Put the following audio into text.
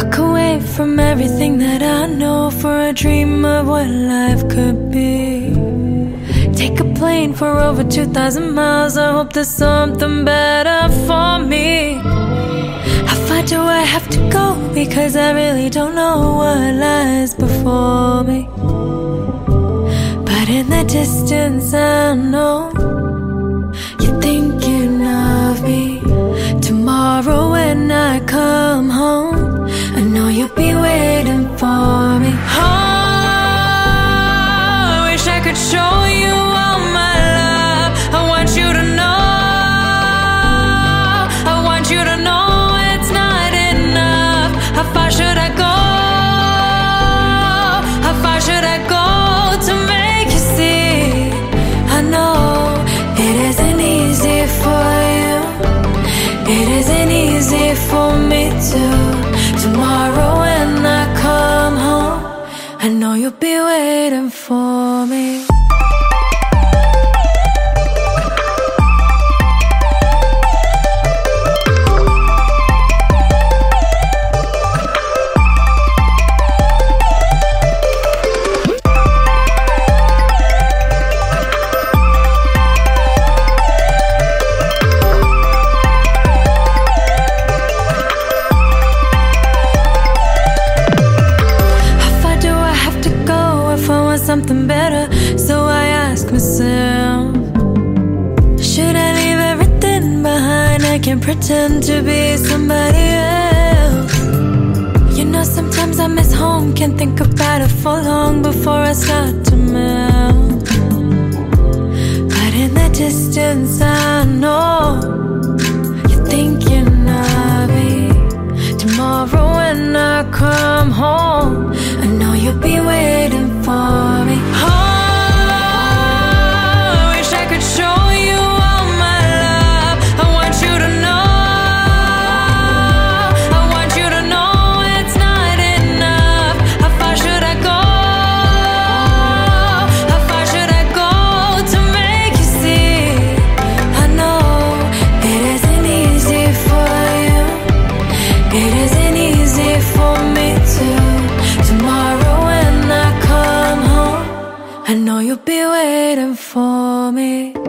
Walk away from everything that I know for a dream of what life could be. Take a plane for over 2,000 miles. I hope there's something better for me. How far do I have to go? Because I really don't know what lies before me. But in the distance I know you're thinking of me. Tomorrow when I come home, I know you'll be waiting for me. Oh, I wish I could show you all my love. I want you to know, I want you to know it's not enough. How far should I go? How far should I go to make you see? I know it isn't easy for you. It isn't easy for me too. Tomorrow when I come home, I know you'll be waiting for me. Something better, so I ask myself, should I leave everything behind? I can't pretend to be somebody else. You know, sometimes I miss home, can't think about it for long before I start to melt. But in the distance I know you're thinking of me. Tomorrow when I come home, I know you'll be waiting for me. Oh, I wish I could show you all my love. I want you to know, I want you to know it's not enough. How far should I go? How far should I go to make you see? I know it isn't easy for you. It isn't easy for me too. Tomorrow when I come home, I know you'll be waiting for me.